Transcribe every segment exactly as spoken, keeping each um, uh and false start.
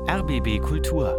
R B B Kultur.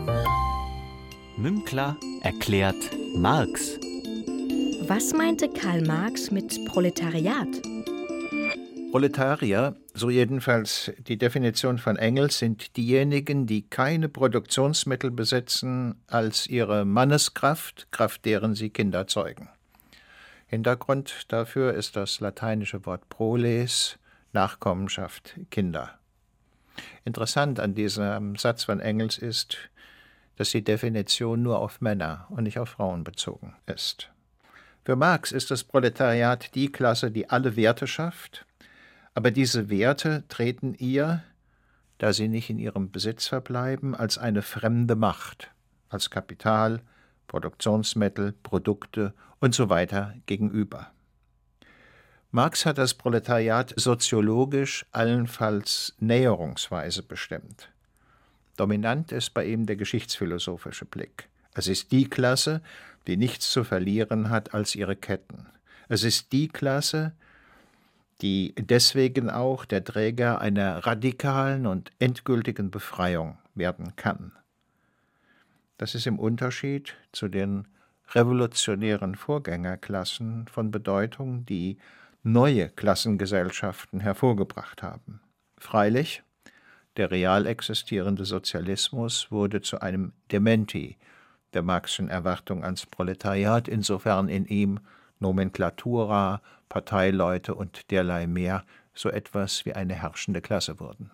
Münkler erklärt Marx. Was meinte Karl Marx mit Proletariat? Proletarier, so jedenfalls die Definition von Engels, sind diejenigen, die keine Produktionsmittel besitzen als ihre Manneskraft, Kraft deren sie Kinder zeugen. Hintergrund dafür ist das lateinische Wort proles, Nachkommenschaft, Kinder. Interessant an diesem Satz von Engels ist, dass die Definition nur auf Männer und nicht auf Frauen bezogen ist. Für Marx ist das Proletariat die Klasse, die alle Werte schafft, aber diese Werte treten ihr, da sie nicht in ihrem Besitz verbleiben, als eine fremde Macht, als Kapital, Produktionsmittel, Produkte und so weiter gegenüber. Marx hat das Proletariat soziologisch allenfalls näherungsweise bestimmt. Dominant ist bei ihm der geschichtsphilosophische Blick. Es ist die Klasse, die nichts zu verlieren hat als ihre Ketten. Es ist die Klasse, die deswegen auch der Träger einer radikalen und endgültigen Befreiung werden kann. Das ist im Unterschied zu den revolutionären Vorgängerklassen von Bedeutung, die neue Klassengesellschaften hervorgebracht haben. Freilich, der real existierende Sozialismus wurde zu einem Dementi der Marxischen Erwartung ans Proletariat, insofern in ihm Nomenklatura, Parteileute und derlei mehr so etwas wie eine herrschende Klasse wurden.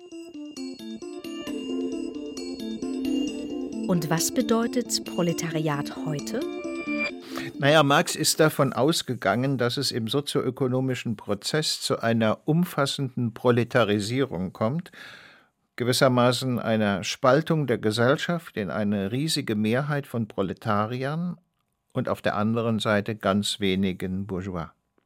Und was bedeutet Proletariat heute? Naja, Marx ist davon ausgegangen, dass es im sozioökonomischen Prozess zu einer umfassenden Proletarisierung kommt, gewissermaßen einer Spaltung der Gesellschaft in eine riesige Mehrheit von Proletariern und auf der anderen Seite ganz wenigen Bourgeois.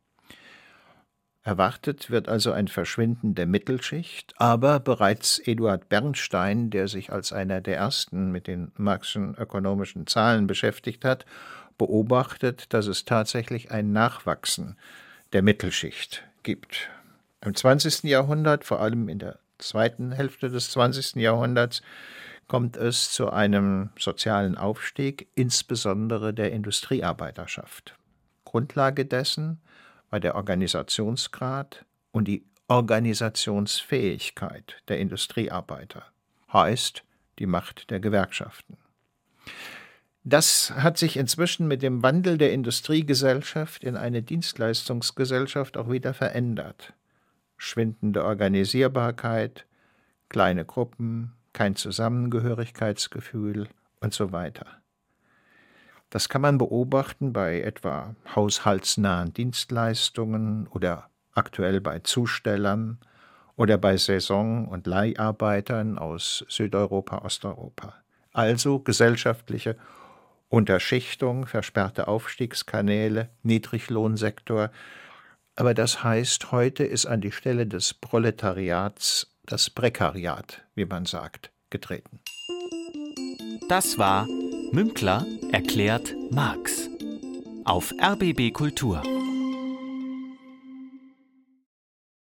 Erwartet wird also ein Verschwinden der Mittelschicht, aber bereits Eduard Bernstein, der sich als einer der ersten mit den Marxischen ökonomischen Zahlen beschäftigt hat, beobachtet, dass es tatsächlich ein Nachwachsen der Mittelschicht gibt. Im zwanzigsten Jahrhundert, vor allem in der zweiten Hälfte des zwanzigsten Jahrhunderts, kommt es zu einem sozialen Aufstieg, insbesondere der Industriearbeiterschaft. Grundlage dessen war der Organisationsgrad und die Organisationsfähigkeit der Industriearbeiter, heißt die Macht der Gewerkschaften. Das hat sich inzwischen mit dem Wandel der Industriegesellschaft in eine Dienstleistungsgesellschaft auch wieder verändert. Schwindende Organisierbarkeit, kleine Gruppen, kein Zusammengehörigkeitsgefühl und so weiter. Das kann man beobachten bei etwa haushaltsnahen Dienstleistungen oder aktuell bei Zustellern oder bei Saison- und Leiharbeitern aus Südeuropa, Osteuropa. Also gesellschaftliche Unterschichtung, versperrte Aufstiegskanäle, Niedriglohnsektor. Aber das heißt, heute ist an die Stelle des Proletariats das Prekariat, wie man sagt, getreten. Das war Münkler erklärt Marx auf R B B Kultur.